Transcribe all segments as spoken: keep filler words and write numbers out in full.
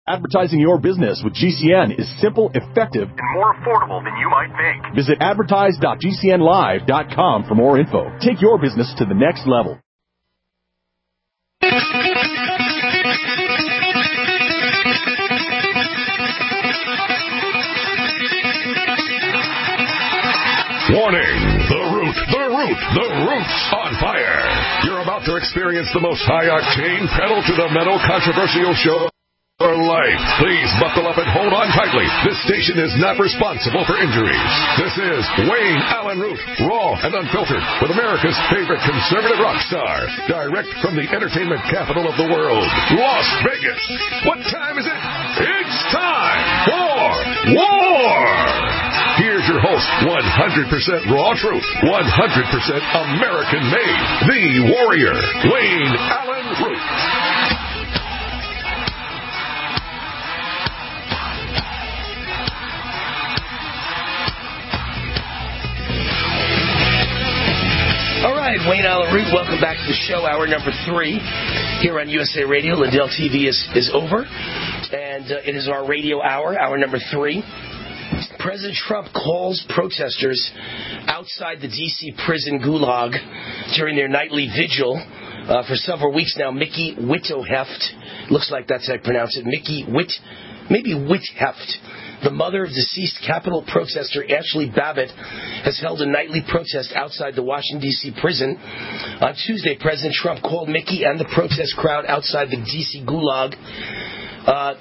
Advertising your business with G C N is simple, effective, and more affordable than you might think. Visit advertise dot g c n live dot com for more info. Take your business to the next level. Warning! The Root, the Root, the Root's on fire. You're about to experience the most high-octane, pedal-to-the-metal controversial show of your life. Please buckle up and hold on tightly. This station is not responsible for injuries. This is Wayne Allen Root, raw and unfiltered, with America's favorite conservative rock star, direct from the entertainment capital of the world, Las Vegas. What time is it? It's time for war! Here's your host, one hundred percent raw truth, one hundred percent American-made, the warrior, Wayne Allen Root. All right, Wayne Allen Root, welcome back to the show, hour number three, here on U S A Radio. Lindell T V is, is over, and uh, it is our radio hour, hour number three. President Trump calls protesters outside the D C prison gulag during their nightly vigil. Uh, for several weeks now, Mickey Witoheft, looks like that's how I pronounce it, Mickey Witt, maybe Witheft, the mother of deceased Capitol protester Ashley Babbitt, has held a nightly protest outside the Washington, D C prison. On Tuesday, President Trump called Mickey and the protest crowd outside the D C gulag. Uh,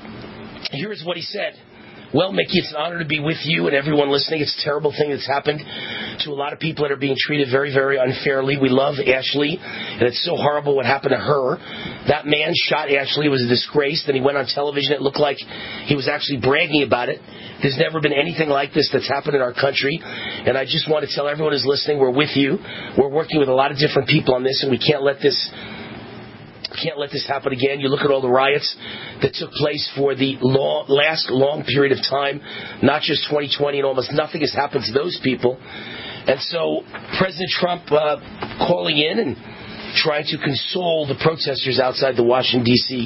here's what he said. Well, Mickey, it's an honor to be with you and everyone listening. It's a terrible thing that's happened to a lot of people that are being treated very, very unfairly. We love Ashley, and it's so horrible what happened to her. That man shot Ashley. It was a disgrace. Then he went on television. It looked like he was actually bragging about it. There's never been anything like this that's happened in our country, and I just want to tell everyone who's listening, we're with you. We're working with a lot of different people on this, and we can't let this... Can't let this happen again. You look at all the riots that took place for the long, last long period of time, not just twenty twenty, and almost nothing has happened to those people. And so President Trump uh, calling in and trying to console the protesters outside the Washington, D C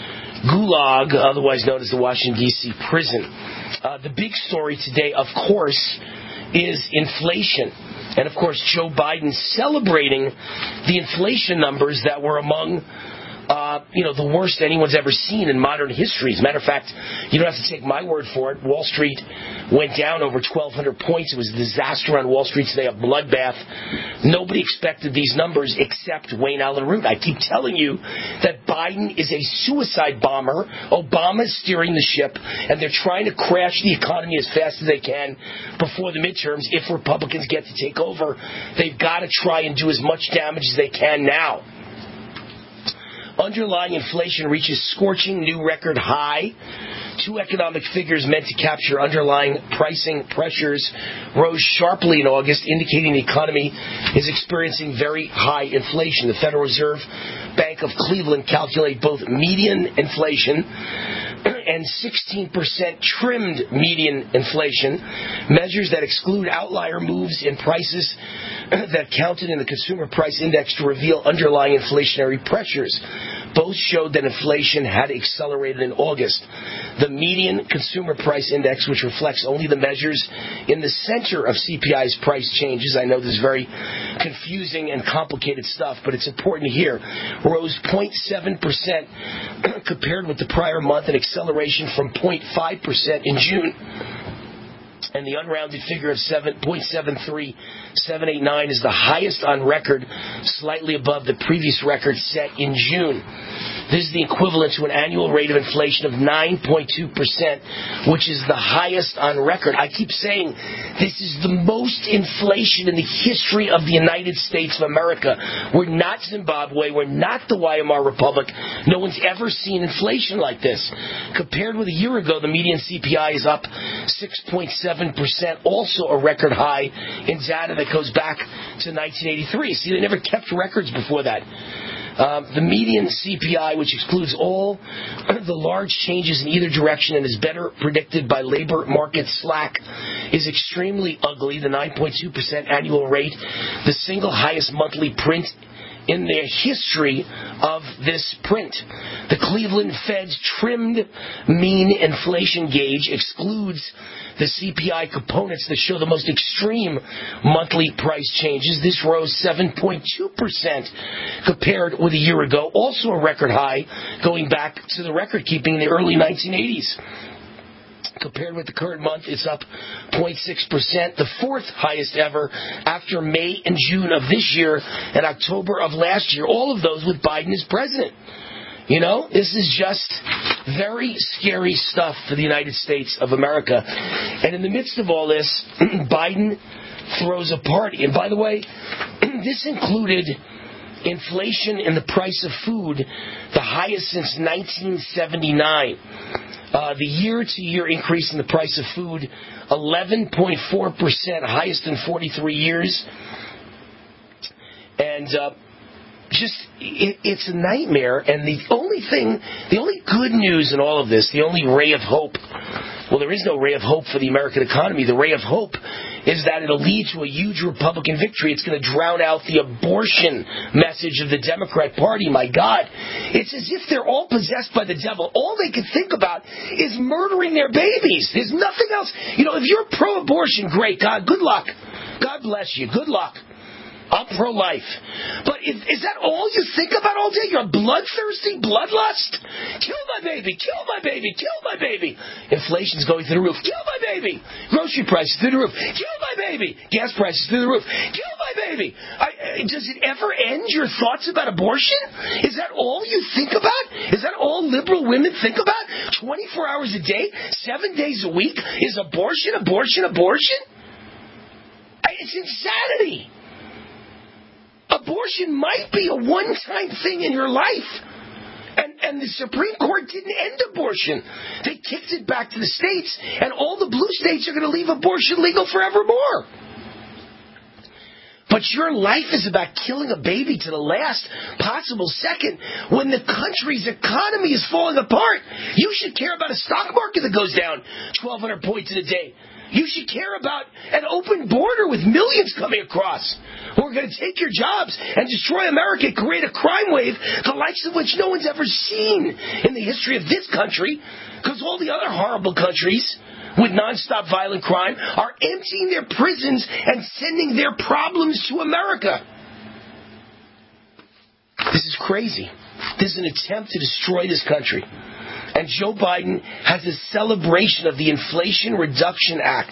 gulag, otherwise known as the Washington, D C prison. Uh, the big story today, of course, is inflation. And, of course, Joe Biden celebrating the inflation numbers that were among, uh, you know, the worst anyone's ever seen in modern history. As a matter of fact, you don't have to take my word for it. Wall Street went down over twelve hundred points. It was a disaster on Wall Street today, a bloodbath. Nobody expected these numbers except Wayne Allen Root. I keep telling you that Biden is a suicide bomber. Obama's steering the ship, and they're trying to crash the economy as fast as they can before the midterms. If Republicans get to take over, they've got to try and do as much damage as they can now. Underlying inflation reaches scorching new record high. Two economic figures meant to capture underlying pricing pressures rose sharply in August, indicating the economy is experiencing very high inflation. The Federal Reserve Bank of Cleveland calculate both median inflation and sixteen percent trimmed median inflation, measures that exclude outlier moves in prices that counted in the Consumer Price Index to reveal underlying inflationary pressures. Both showed that inflation had accelerated in August. The median Consumer Price Index, which reflects only the measures in the center of C P I's price changes, I know this is very confusing and complicated stuff, but it's important to hear, rose zero point seven percent compared with the prior month, an acceleration from zero point five percent in June. And the unrounded figure of seven point seven three seven eight nine is the highest on record, slightly above the previous record set in June. This is the equivalent to an annual rate of inflation of nine point two percent, which is the highest on record. I keep saying this is the most inflation in the history of the United States of America. We're not Zimbabwe. We're not the Weimar Republic. No one's ever seen inflation like this. Compared with a year ago, the median C P I is up six point seven percent, also a record high in data that goes back to nineteen eighty-three. See, they never kept records before that. Um, the median C P I, which excludes all the large changes in either direction and is better predicted by labor market slack, is extremely ugly, the nine point two percent annual rate, the single highest monthly print in the history of this print. The Cleveland Fed's trimmed mean inflation gauge excludes the C P I components that show the most extreme monthly price changes. This rose seven point two percent compared with a year ago, also a record high going back to the record-keeping in the early nineteen eighties. Compared with the current month, it's up zero point six percent, the fourth highest ever after May and June of this year and October of last year. All of those with Biden as president. You know, this is just very scary stuff for the United States of America. And in the midst of all this, Biden throws a party. And by the way, this included inflation in the price of food, the highest since nineteen seventy-nine. Uh, the year-to-year increase in the price of food, eleven point four percent, highest in forty-three years. And uh, just, it, it's a nightmare. And the only thing, the only good news in all of this, the only ray of hope, well, there is no ray of hope for the American economy. The ray of hope is that it'll lead to a huge Republican victory. It's going to drown out the abortion message of the Democrat Party. My God. It's as if they're all possessed by the devil. All they can think about is murdering their babies. There's nothing else. You know, if you're pro-abortion, great. God, good luck. God bless you. Good luck. I'm pro-life. But is, is that all you think about all day? You're bloodthirsty, bloodlust? Kill my baby, kill my baby, kill my baby. Inflation's going through the roof. Kill my baby. Grocery prices through the roof. Kill my baby. Gas prices through the roof. Kill my baby. I, does it ever end your thoughts about abortion? Is that all you think about? Is that all liberal women think about? twenty-four hours a day, seven days a week? Is abortion, abortion, abortion? It's insanity. Abortion might be a one-time thing in your life. And, and the Supreme Court didn't end abortion. They kicked it back to the states, and all the blue states are going to leave abortion legal forevermore. But your life is about killing a baby to the last possible second when the country's economy is falling apart. You should care about a stock market that goes down twelve hundred points in a day. You should care about an open border with millions coming across who are going to take your jobs and destroy America, create a crime wave, the likes of which no one's ever seen in the history of this country, because all the other horrible countries with nonstop violent crime are emptying their prisons and sending their problems to America. This is crazy. This is an attempt to destroy this country. And Joe Biden has a celebration of the Inflation Reduction Act.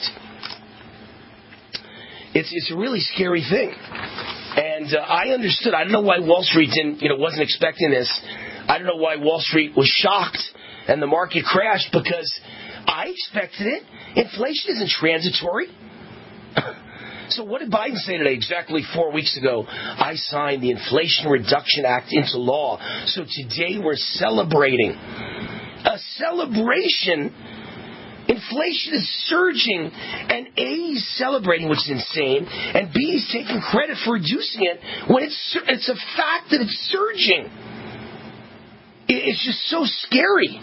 It's it's a really scary thing. And uh, I understood. I don't know why Wall Street didn't, you know, wasn't expecting this. I don't know why Wall Street was shocked and the market crashed, because I expected it. Inflation isn't transitory. So what did Biden say today? Exactly four weeks ago, I signed the Inflation Reduction Act into law. So today we're celebrating. A celebration. Inflation is surging, and A, he's celebrating, which is insane, and B, he's taking credit for reducing it when it's it's a fact that it's surging. It's just so scary.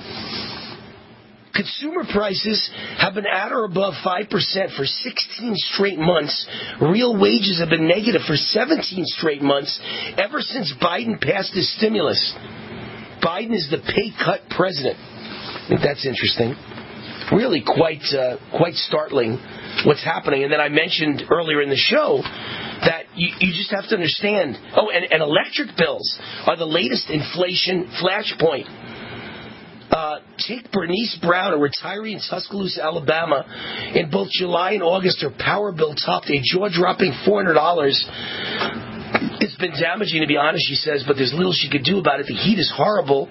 Consumer prices have been at or above five percent for sixteen straight months. Real wages have been negative for seventeen straight months ever since Biden passed his stimulus. Biden is the pay cut president. I think that's interesting. Really quite uh, quite startling what's happening. And then I mentioned earlier in the show that you, you just have to understand. Oh, and, and electric bills are the latest inflation flashpoint. Uh, take Bernice Brown, a retiree in Tuscaloosa, Alabama. In both July and August, her power bill topped a jaw-dropping four hundred dollars. It's been damaging, to be honest, she says, but there's little she could do about it. The heat is horrible.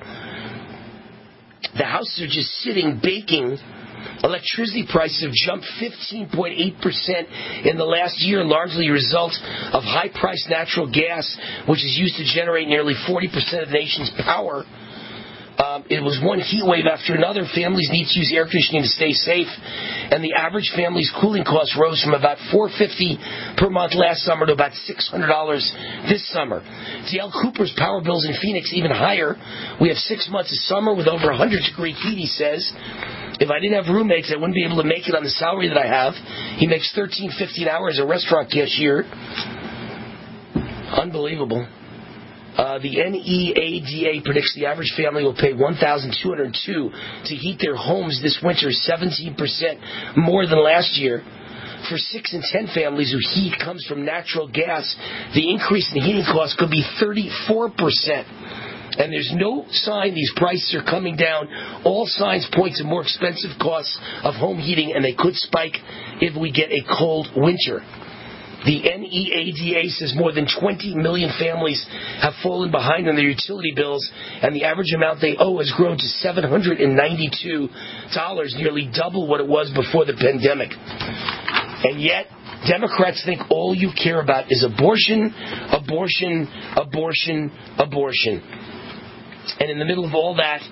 The houses are just sitting, baking. Electricity prices have jumped fifteen point eight percent in the last year, largely a result of high-priced natural gas, which is used to generate nearly forty percent of the nation's power. Um, it was one heat wave after another. Families need to use air conditioning to stay safe, and the average family's cooling costs rose from about four hundred fifty dollars per month last summer to about six hundred dollars this summer. Dale Cooper's power bills in Phoenix even higher. We have six months of summer with over one hundred degree heat, he says. If I didn't have roommates, I wouldn't be able to make it on the salary that I have. He makes thirteen, fifteen hours as a restaurant cashier. Unbelievable. Uh, the N E A D A predicts the average family will pay one thousand two hundred two dollars to heat their homes this winter, seventeen percent more than last year. For six and ten families whose heat comes from natural gas, the increase in heating costs could be thirty-four percent. And there's no sign these prices are coming down. All signs point to more expensive costs of home heating, and they could spike if we get a cold winter. The N E A D A says more than twenty million families have fallen behind on their utility bills, and the average amount they owe has grown to seven hundred ninety-two dollars, nearly double what it was before the pandemic. And yet, Democrats think all you care about is abortion, abortion, abortion, abortion. And in the middle of all that,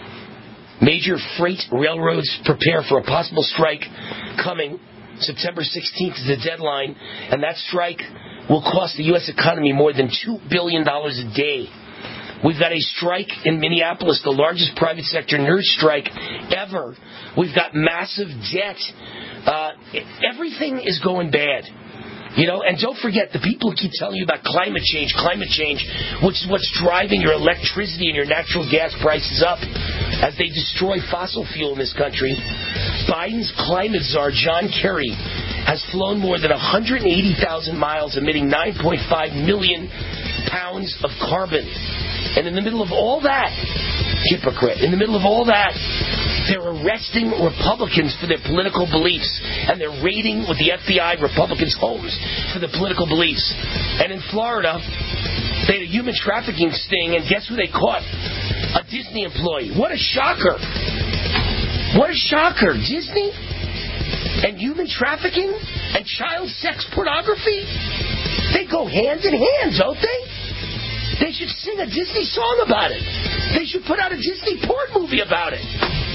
major freight railroads prepare for a possible strike coming. September sixteenth is the deadline, and that strike will cost the U S economy more than two billion dollars a day. We've got a strike in Minneapolis, the largest private sector nurse strike ever. We've got massive debt. Uh, everything is going bad. You know, and don't forget, the people who keep telling you about climate change, climate change, which is what's driving your electricity and your natural gas prices up as they destroy fossil fuel in this country. Biden's climate czar, John Kerry, has flown more than one hundred eighty thousand miles, emitting nine point five million pounds of carbon. And in the middle of all that, hypocrite, in the middle of all that, they're arresting Republicans for their political beliefs, and they're raiding with the F B I Republicans' homes for their political beliefs. And in Florida, they had a human trafficking sting, and guess who they caught? A Disney employee. What a shocker. What a shocker. Disney and human trafficking and child sex pornography, they go hand in hand, don't they? They should sing a Disney song about it. They should put out a Disney porn movie about it.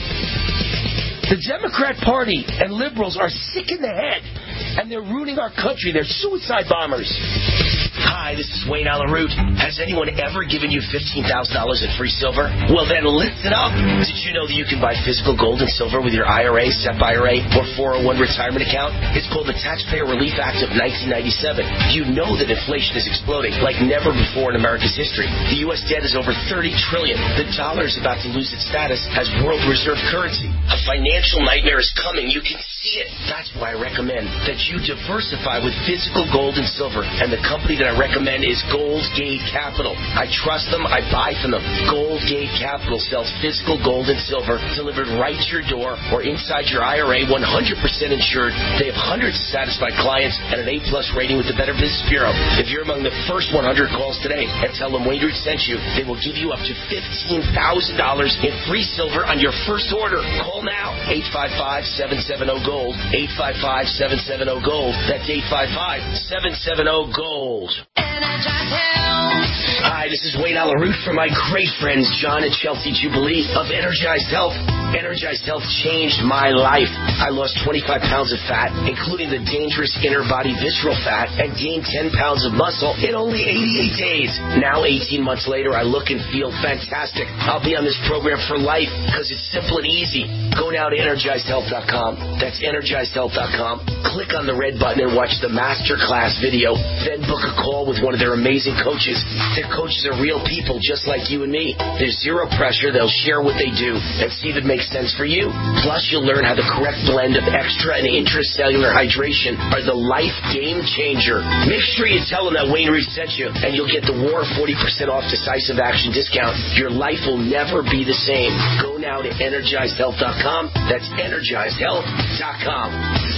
The Democrat Party and liberals are sick in the head, and they're ruining our country. They're suicide bombers. Hi, this is Wayne Allyn Root. Has anyone ever given you fifteen thousand dollars in free silver? Well, then listen up. Did you know that you can buy physical gold and silver with your I R A, S E P I R A, or four oh one retirement account? It's called the Taxpayer Relief Act of nineteen ninety-seven. You know that inflation is exploding like never before in America's history. The U S debt is over thirty trillion dollars. The dollar is about to lose its status as world reserve currency. A financial nightmare is coming. You can see it. That's why I recommend that you diversify with physical gold and silver. And the company that I recommend is Goldgate Capital. I trust them. I buy from them. Goldgate Capital sells physical gold and silver delivered right to your door or inside your I R A, one hundred percent insured. They have hundreds of satisfied clients and an A plus rating with the Better Business Bureau. If you're among the first one hundred calls today and tell them Wayne Root sent you, they will give you up to fifteen thousand dollars in free silver on your first order. Call now. eight five five, seven seven zero, GOLD. eight five five, seven seven zero, GOLD. That's eight five five, seven seven zero, GOLD. Hi, this is Wayne Allyn Root from my great friends John and Chelsea Jubilee of Energized Health. Energized Health changed my life. I lost twenty-five pounds of fat, including the dangerous inner body visceral fat, and gained ten pounds of muscle in only eighty-eight days. Now, eighteen months later, I look and feel fantastic. I'll be on this program for life because it's simple and easy. Go now to energized health dot com. That's energized health dot com. Click on the red button and watch the masterclass video. Then book a call with one of their amazing coaches. Their coaches are real people just like you and me. There's zero pressure. They'll share what they do and see if it makes sense for you. Plus, you'll learn how the correct blend of extra and intracellular hydration are the life game changer. Make sure you tell them that Wayne Root sent you, and you'll get the War forty percent off decisive action discount. Your life will never be the same. Go now to energized health dot com. That's energized health dot com.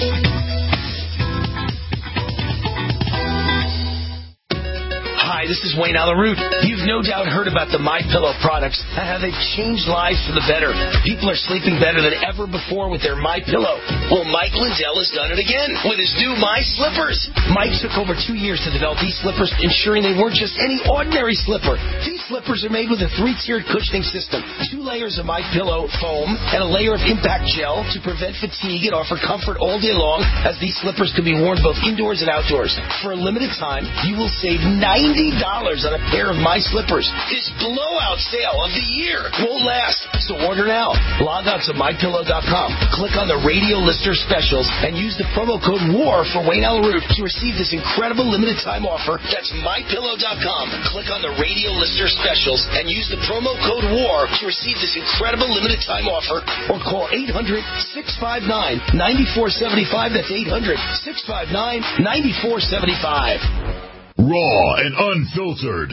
Hi, this is Wayne Allyn Root. You've no doubt heard about the MyPillow products and how they've changed lives for the better. People are sleeping better than ever before with their MyPillow. Well, Mike Lindell has done it again with his new My Slippers. Mike took over two years to develop these slippers, ensuring they weren't just any ordinary slipper. These slippers are made with a three-tiered cushioning system, two layers of MyPillow foam, and a layer of impact gel to prevent fatigue and offer comfort all day long, as these slippers can be worn both indoors and outdoors. For a limited time, you will save ninety dollars on a pair of my slippers. This blowout sale of the year won't last, so order now. Log on to my pillow dot com, click on the radio lister specials, and use the promo code WAR for Wayne Allen Root to receive this incredible limited time offer. That's my pillow dot com. Click on the radio lister specials and use the promo code WAR to receive this incredible limited time offer, or call eight hundred, six five nine, nine four seven five. That's eight hundred, six five nine, nine four seven five. Raw and unfiltered.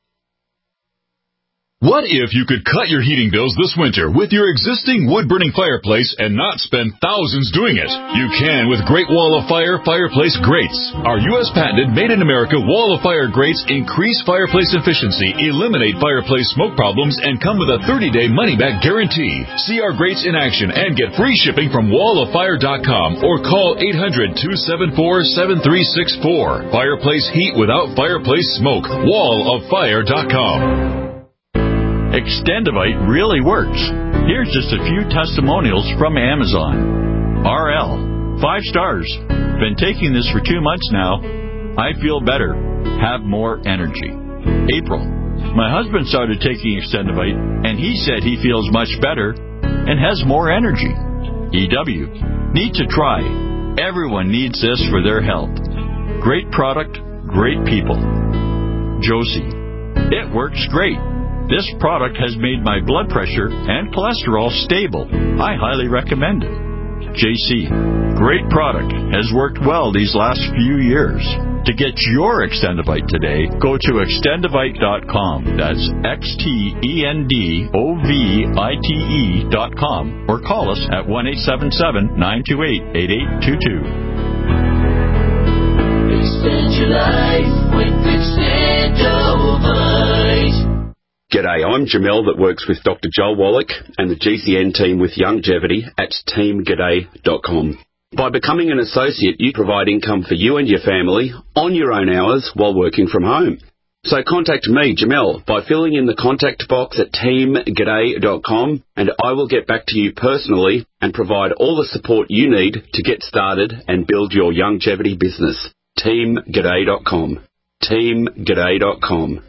What if you could cut your heating bills this winter with your existing wood-burning fireplace and not spend thousands doing it? You can with Great Wall of Fire fireplace grates. Our U S patented made-in-America Wall of Fire grates increase fireplace efficiency, eliminate fireplace smoke problems, and come with a thirty-day money-back guarantee. See our grates in action and get free shipping from wall of fire dot com or call eight hundred, two seven four, seven three six four. Fireplace heat without fireplace smoke. wall of fire dot com. Extendivite really works. Here's just a few testimonials from Amazon. R L, five stars. Been taking this for two months now. I feel better. Have more energy. April, my husband started taking Extendivite, and he said he feels much better and has more energy. E W, need to try. Everyone needs this for their health. Great product, great people. Josie, it works great. This product has made my blood pressure and cholesterol stable. I highly recommend it. J C, great product. Has worked well these last few years. To get your Extendivite today, go to extendivite dot com. That's X T E N D O V I T E dot com. Or call us at one eight seven seven, nine two eight, eight eight two two. Extend your life with Extendivite. G'day, I'm Jamel that works with Doctor Joel Wallach and the G C N team with Longevity at team g'day dot com. By becoming an associate, you provide income for you and your family on your own hours while working from home. So contact me, Jamel, by filling in the contact box at team g'day dot com, and I will get back to you personally and provide all the support you need to get started and build your longevity business. team g'day dot com. team g'day dot com.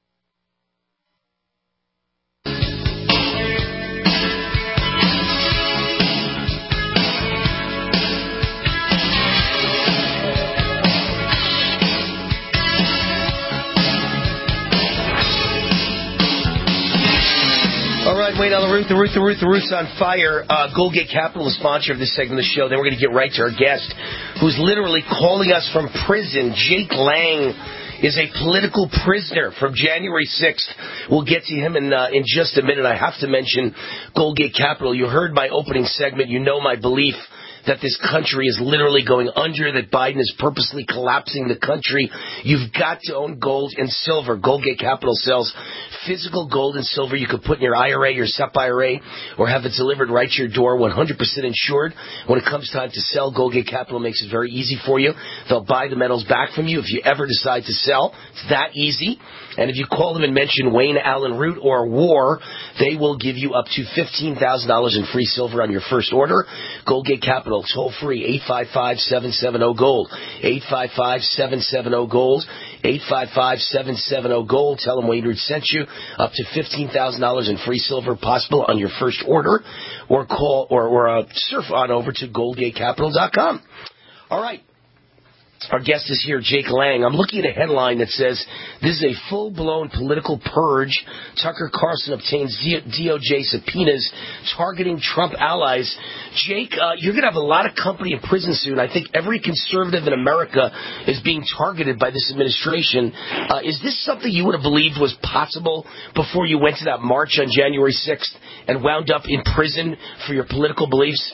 All right, Wayne Allen Root, the Root, the Root, the Root's on fire. Uh, Goldgate Capital, the sponsor of this segment of the show. Then we're going to get right to our guest, who's literally calling us from prison. Jake Lang is a political prisoner from January sixth. We'll get to him in uh, in just a minute. I have to mention Goldgate Capital. You heard my opening segment. You know my belief that this country is literally going under, that Biden is purposely collapsing the country. You've got to own gold and silver. Goldgate Capital sells physical gold and silver you could put in your I R A, your S E P I R A, or have it delivered right to your door, one hundred percent insured. When it comes time to sell, Goldgate Capital makes it very easy for you. They'll buy the metals back from you if you ever decide to sell. It's that easy. And if you call them and mention Wayne Allen Root or WAR, they will give you up to fifteen thousand dollars in free silver on your first order. Goldgate Capital, toll free, eight five five, seven seven zero, GOLD. eight five five, seven seven zero, GOLD. eight five five, seven seven zero, GOLD. Tell them Wayne Root sent you. Up to fifteen thousand dollars in free silver possible on your first order. Or call or, or uh, surf on over to goldgate capital dot com. All right. Our guest is here, Jake Lang. I'm looking at a headline that says, this is a full-blown political purge. Tucker Carlson obtains D O J subpoenas targeting Trump allies. Jake, uh, you're going to have a lot of company in prison soon. I think every conservative in America is being targeted by this administration. Uh, is this something you would have believed was possible before you went to that march on January sixth and wound up in prison for your political beliefs?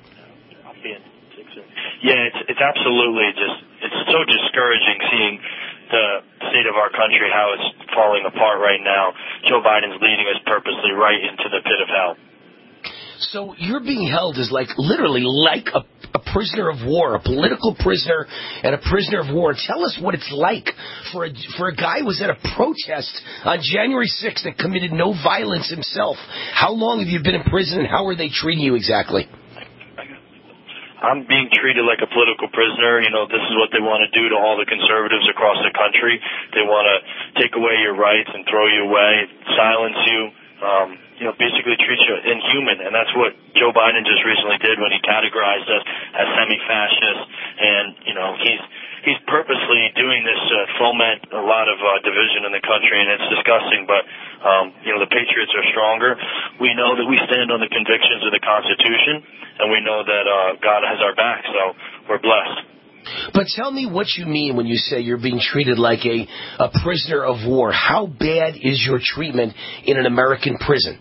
Yeah, it's it's absolutely just, it's so discouraging seeing the state of our country, how it's falling apart right now. Joe Biden's leading us purposely right into the pit of hell. So you're being held as like, literally like a, a prisoner of war, a political prisoner and a prisoner of war. Tell us what it's like for a, for a guy who was at a protest on January sixth that committed no violence himself. How long have you been in prison and how are they treating you exactly? I'm being treated like a political prisoner. You know, this is what they want to do to all the conservatives across the country. They want to take away your rights and throw you away, silence you, um, you know, basically treat you inhuman. And that's what Joe Biden just recently did when he categorized us as semi-fascist. And, you know, he's he's purposely doing this to foment a lot of uh, division in the country, and it's disgusting. But, um, you know, the Patriots are stronger. We know that we stand on the convictions of the Constitution, and we know that uh, God has our back, so we're blessed. But tell me what you mean when you say you're being treated like a, a prisoner of war. How bad is your treatment in an American prison?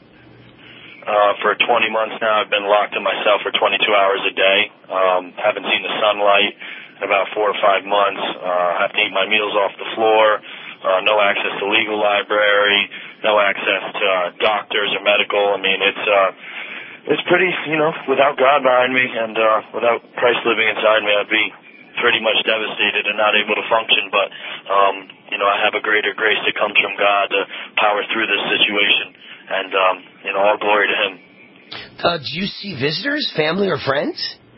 Uh, for twenty months now, I've been locked in my cell for twenty-two hours a day. Um, haven't seen the sunlight in about four or five months. Uh, have to eat my meals off the floor. Uh, no access to legal library. No access to uh, doctors or medical. I mean, it's uh, it's pretty, you know, without God behind me and uh, without Christ living inside me, I'd be pretty much devastated and not able to function. But, um, you know, I have a greater grace that comes from God to power through this situation. And, um, you know, all glory to Him. Uh, do you see visitors, family or friends?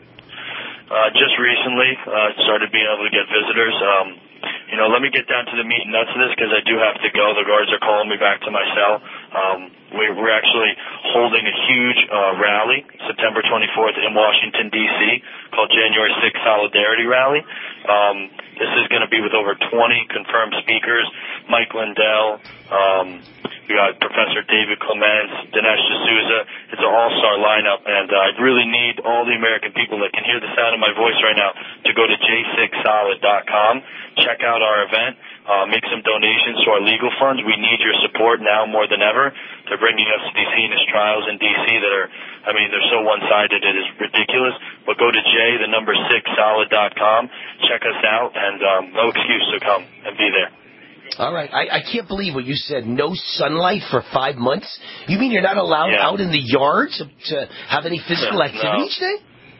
Uh, just recently, uh, started being able to get visitors. Um, you know, let me get down to the meat and nuts of this because I do have to go. The guards are calling me back to my cell. Um, we, we're actually holding a huge uh, rally September twenty-fourth in Washington, D C called January sixth Solidarity Rally. Um, this is going to be with over twenty confirmed speakers. Mike Lindell, um, we got Professor David Clements, Dinesh D'Souza. It's an all-star lineup, and uh, I really need all the American people that can hear the sound of my voice right now to go to j six solid dot com, check out our event, uh, make some donations to our legal funds. We need your support now more than ever. They're bringing us these heinous trials in D C that are, I mean, they're so one-sided it is ridiculous. But go to J, the number six solid dot com, check us out, and um, no excuse to come and be there. All right. I, I can't believe what you said. No sunlight for five months? You mean you're not allowed yeah. out in the yard to, to have any physical activity no. each day?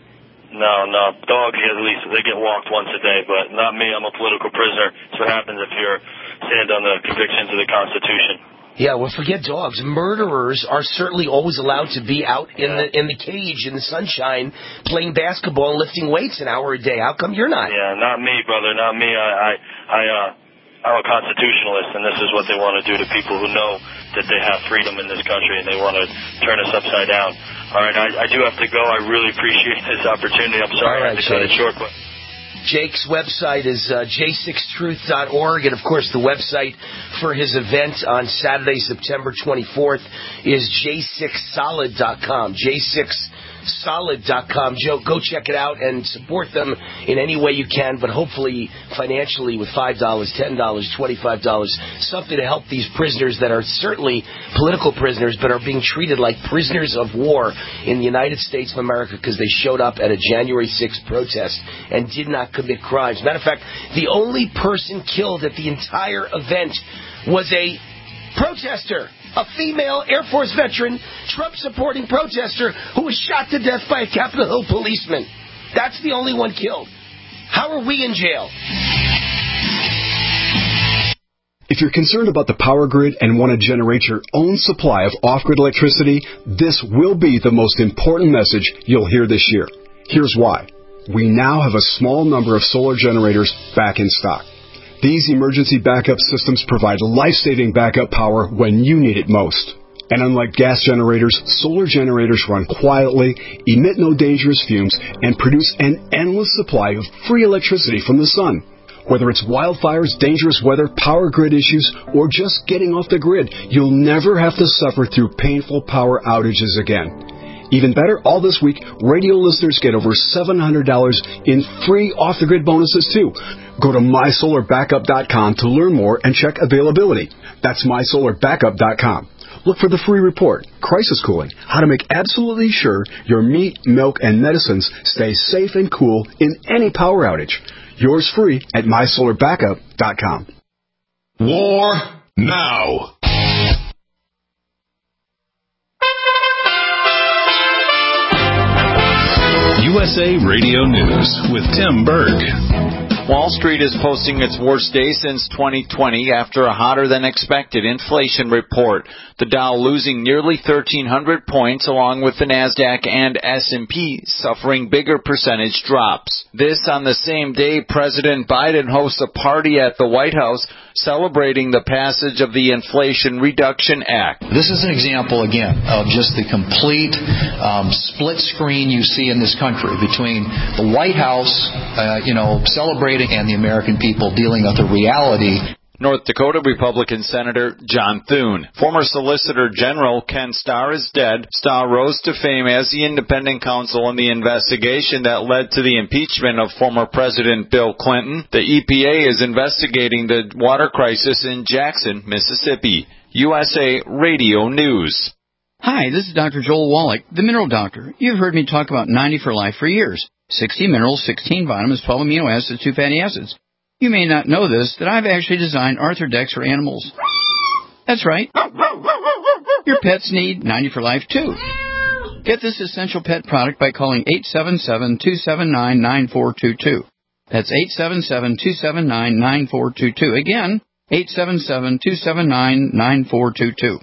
No, no. Dogs, at least, they get walked once a day, but not me. I'm a political prisoner. That's what happens if you're stand on the convictions of the Constitution. Yeah, well, forget dogs. Murderers are certainly always allowed to be out in yeah. the in the cage in the sunshine playing basketball and lifting weights an hour a day. How come you're not? Yeah, not me, brother. Not me. I, I, I uh, I'm a constitutionalist, and this is what they want to do to people who know that they have freedom in this country, and they want to turn us upside down. All right, I, I do have to go. I really appreciate this opportunity. I'm sorry right, I had to cut it short, but... Jake's website is uh, j six truth dot org, and of course the website for his event on Saturday, September twenty-fourth is j six solid dot com. j six solid dot com. Joe, go check it out and support them in any way you can, but hopefully financially with five dollars, ten dollars, twenty-five dollars, something to help these prisoners that are certainly political prisoners but are being treated like prisoners of war in the United States of America because they showed up at a January sixth protest and did not commit crimes. Matter of fact, the only person killed at the entire event was a protester, a female Air Force veteran, Trump-supporting protester who was shot to death by a Capitol Hill policeman. That's the only one killed. How are we in jail? If you're concerned about the power grid and want to generate your own supply of off-grid electricity, this will be the most important message you'll hear this year. Here's why. We now have a small number of solar generators back in stock. These emergency backup systems provide life-saving backup power when you need it most. And unlike gas generators, solar generators run quietly, emit no dangerous fumes, and produce an endless supply of free electricity from the sun. Whether it's wildfires, dangerous weather, power grid issues, or just getting off the grid, you'll never have to suffer through painful power outages again. Even better, all this week, radio listeners get over seven hundred dollars in free off-the-grid bonuses, too. Go to my solar backup dot com to learn more and check availability. That's my solar backup dot com. Look for the free report, Crisis Cooling, how to make absolutely sure your meat, milk, and medicines stay safe and cool in any power outage. Yours free at my solar backup dot com. War now. U S A Radio News with Tim Berg. Wall Street is posting its worst day since twenty twenty after a hotter-than-expected inflation report. The Dow losing nearly thirteen hundred points, along with the NASDAQ and S and P suffering bigger percentage drops. This on the same day President Biden hosts a party at the White House celebrating the passage of the Inflation Reduction Act. This is an example, again, of just the complete um, split screen you see in this country between the White House, uh, you know, celebrating and the American people dealing with the reality. North Dakota Republican Senator John Thune. Former Solicitor General Ken Starr is dead. Starr rose to fame as the independent counsel in the investigation that led to the impeachment of former President Bill Clinton. The E P A is investigating the water crisis in Jackson, Mississippi. U S A Radio News. Hi, this is Doctor Joel Wallach, the Mineral Doctor. You've heard me talk about ninety for Life for years. sixty minerals, sixteen vitamins, twelve amino acids, two fatty acids. You may not know this, that I've actually designed Arthrodex for animals. That's right. Your pets need ninety for Life, too. Get this essential pet product by calling eight seven seven, two seven nine, nine four two two. That's eight seven seven, two seven nine, nine four two two. Again, eight seven seven, two seven nine, nine four two two.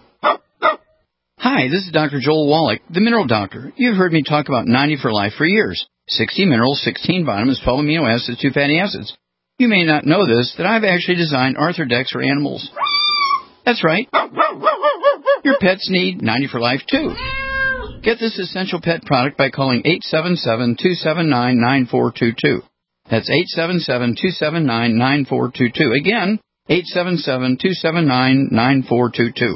Hi, this is Doctor Joel Wallach, the Mineral Doctor. You've heard me talk about ninety for Life for years. sixty minerals, sixteen vitamins, twelve amino acids, two fatty acids. You may not know this, that I've actually designed Arthrodex for animals. That's right. Your pets need ninety for Life, too. Get this essential pet product by calling eight seven seven, two seven nine, nine four two two. That's eight seven seven, two seven nine, nine four two two. Again, eight seven seven, two seven nine, nine four two two.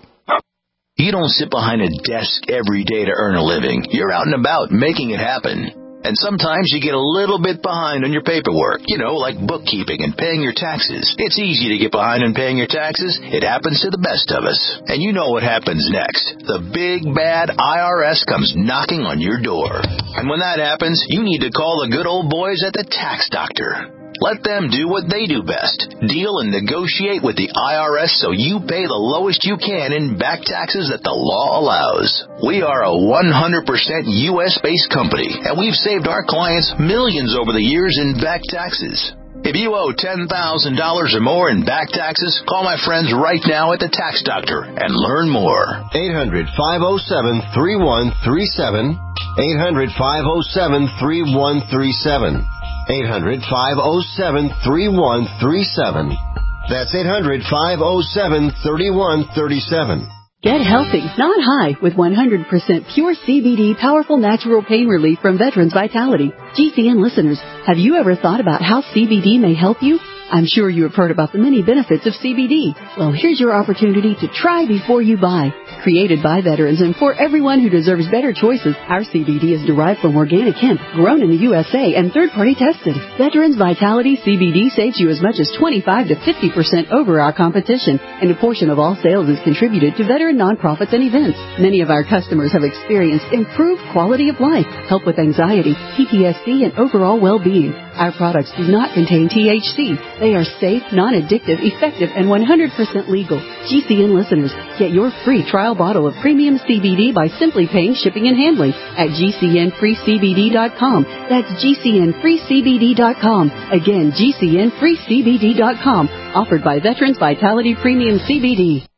You don't sit behind a desk every day to earn a living. You're out and about making it happen. And sometimes you get a little bit behind on your paperwork, you know, like bookkeeping and paying your taxes. It's easy to get behind on paying your taxes. It happens to the best of us. And you know what happens next. The big, bad I R S comes knocking on your door. And when that happens, you need to call the good old boys at the Tax Doctor. Let them do what they do best. Deal and negotiate with the I R S so you pay the lowest you can in back taxes that the law allows. We are a one hundred percent U S-based company, and we've saved our clients millions over the years in back taxes. If you owe ten thousand dollars or more in back taxes, call my friends right now at the Tax Doctor and learn more. eight hundred, five oh seven, three one three seven. eight hundred, five oh seven, three one three seven. eight hundred, five oh seven, three one three seven. That's eight hundred, five oh seven, three one three seven. Get healthy, not high, with one hundred percent pure C B D powerful natural pain relief from Veterans Vitality. G C N listeners, have you ever thought about how C B D may help you? I'm sure you have heard about the many benefits of C B D. Well, here's your opportunity to try before you buy. Created by veterans and for everyone who deserves better choices, our C B D is derived from organic hemp, grown in the U S A and third-party tested. Veterans Vitality C B D saves you as much as twenty-five to fifty percent over our competition, and a portion of all sales is contributed to veteran nonprofits and events. Many of our customers have experienced improved quality of life, help with anxiety, P T S D, and overall well-being. Our products do not contain T H C. They are safe, non-addictive, effective, and one hundred percent legal. G C N listeners, get your free trial bottle of premium C B D by simply paying shipping and handling at G C N free C B D dot com. That's G C N free C B D dot com. Again, G C N free C B D dot com. Offered by Veterans Vitality Premium C B D.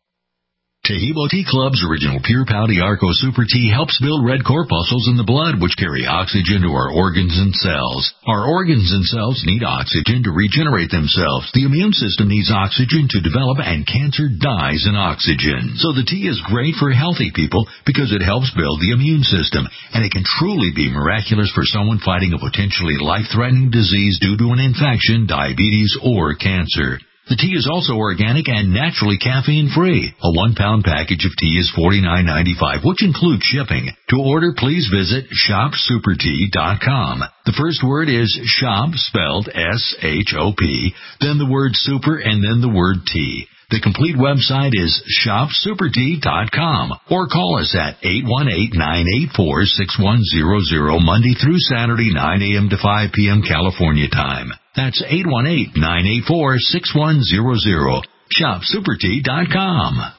Taheebo Tea Club's original Pure Pouty Arco Super Tea helps build red corpuscles in the blood, which carry oxygen to our organs and cells. Our organs and cells need oxygen to regenerate themselves. The immune system needs oxygen to develop, and cancer dies in oxygen. So the tea is great for healthy people because it helps build the immune system, and it can truly be miraculous for someone fighting a potentially life-threatening disease due to an infection, diabetes, or cancer. The tea is also organic and naturally caffeine-free. A one-pound package of tea is forty-nine ninety-five, which includes shipping. To order, please visit shop super tea dot com. The first word is shop, spelled S H O P, then the word super, and then the word tea. The complete website is shop super tea dot com, or call us at eight one eight, nine eight four, six one zero zero Monday through Saturday, nine a.m. to five p.m. California time. That's eight one eight, nine eight four, six one zero zero. shop super tea dot com.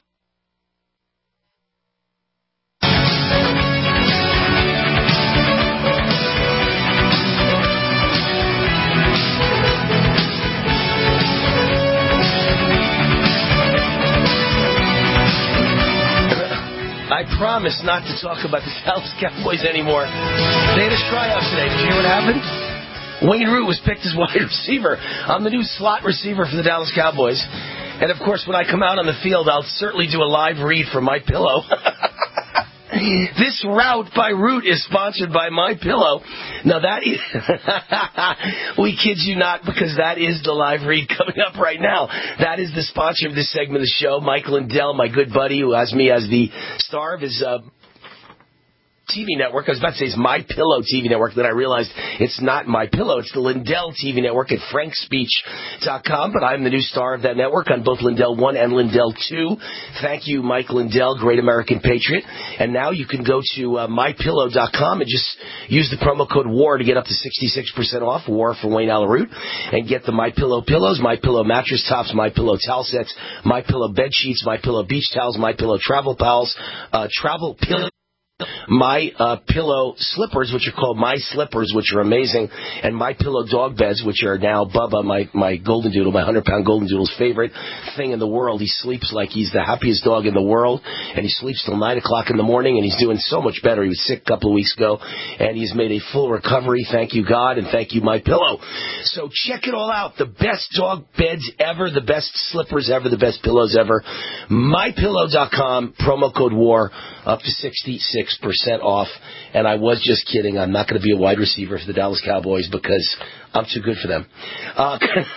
promised not to talk about the Dallas Cowboys anymore. They had a tryout today. Did you hear what happened? Wayne Root was picked as wide receiver. I'm the new slot receiver for the Dallas Cowboys. And, of course, when I come out on the field, I'll certainly do a live read for My Pillow. This route by Root is sponsored by My Pillow. Now that is, we kid you not, because that is the live read coming up right now. That is the sponsor of this segment of the show, Mike Lindell, my good buddy, who has me as the star of his uh, T V network. I was about to say it's My Pillow T V network, then I realized it's not My Pillow. It's the Lindell T V network at frank speech dot com, but I'm the new star of that network on both Lindell one and Lindell two. Thank you, Mike Lindell, great American patriot. And now you can go to uh, my pillow dot com and just use the promo code WAR to get up to sixty-six percent off, WAR for Wayne Alaroot, and get the My Pillow pillows, My Pillow mattress tops, My Pillow towel sets, My Pillow bed sheets, My Pillow beach towels, My Pillow travel pals, uh, travel pillows, My uh, Pillow slippers, which are called My Slippers, which are amazing, and My Pillow dog beds, which are now Bubba, my, my golden doodle, my hundred-pound golden doodle's favorite thing in the world. He sleeps like he's the happiest dog in the world, and he sleeps till nine o'clock in the morning, and he's doing so much better. He was sick a couple of weeks ago, and he's made a full recovery. Thank you, God, and thank you, My Pillow. So check it all out. The best dog beds ever, the best slippers ever, the best pillows ever. my pillow dot com, promo code WAR, up to sixty-six percent off. And I was just kidding. I'm not going to be a wide receiver for the Dallas Cowboys because I'm too good for them. Uh,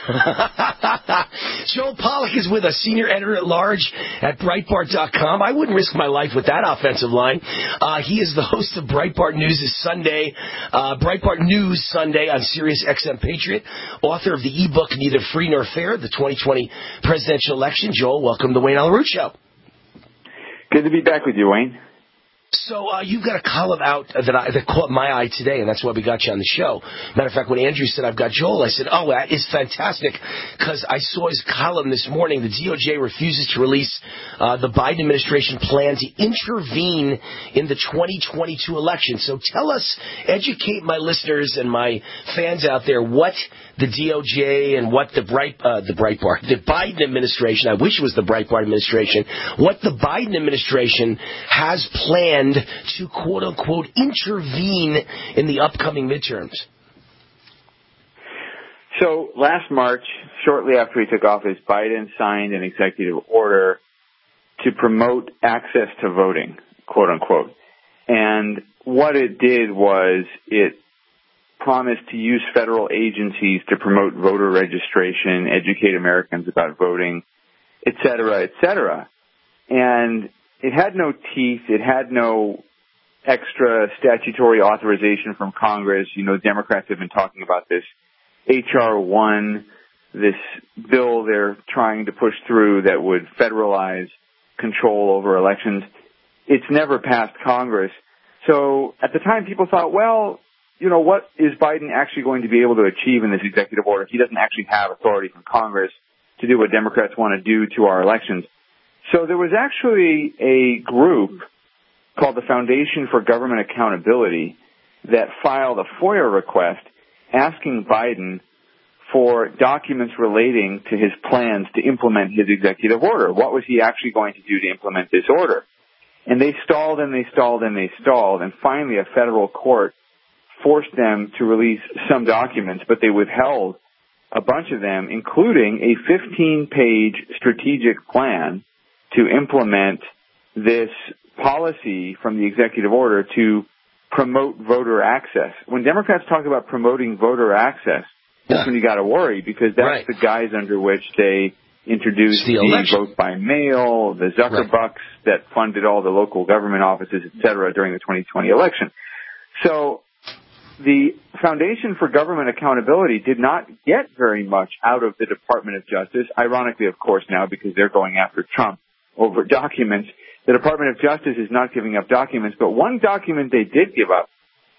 Joel Pollack is with us, senior editor at large at Breitbart dot com. I wouldn't risk my life with that offensive line. Uh, he is the host of Breitbart News Sunday, uh, Breitbart News Sunday on Sirius X M Patriot, author of the ebook Neither Free Nor Fair, the twenty twenty presidential election. Joel, welcome to the Wayne Alaroot Show. Good to be back with you, Wayne. So uh, you've got a column out that, I, that caught my eye today, and that's why we got you on the show. Matter of fact, when Andrew said, I've got Joel, I said, oh, that is fantastic, because I saw his column this morning. The D O J refuses to release uh, the Biden administration plan to intervene in the twenty twenty-two election. So tell us, educate my listeners and my fans out there what the D O J and what the Bright, uh, the Breitbart, the Biden administration, I wish it was the Breitbart administration, what the Biden administration has planned to, quote-unquote, intervene in the upcoming midterms. So last March, shortly after he took office, Biden signed an executive order to promote access to voting, quote-unquote. And what it did was it promised to use federal agencies to promote voter registration, educate Americans about voting, et cetera, et cetera. And it had no teeth. It had no extra statutory authorization from Congress. You know, Democrats have been talking about this H R one, this bill they're trying to push through that would federalize control over elections. It's never passed Congress. So at the time, people thought, well, you know, what is Biden actually going to be able to achieve in this executive order? He doesn't actually have authority from Congress to do what Democrats want to do to our elections. So there was actually a group called the Foundation for Government Accountability that filed a FOIA request asking Biden for documents relating to his plans to implement his executive order. What was he actually going to do to implement this order? And they stalled and they stalled and they stalled, and finally a federal court forced them to release some documents, but they withheld a bunch of them, including a fifteen-page strategic plan to implement this policy from the executive order to promote voter access. When Democrats talk about promoting voter access, that's when you got to worry, because that's right. The guise under which they introduced the, the vote by mail, the Zuckerbucks right. that funded all the local government offices, et cetera, during the twenty twenty election. So the Foundation for Government Accountability did not get very much out of the Department of Justice, ironically, of course, now, because they're going after Trump over documents. The Department of Justice is not giving up documents, but one document they did give up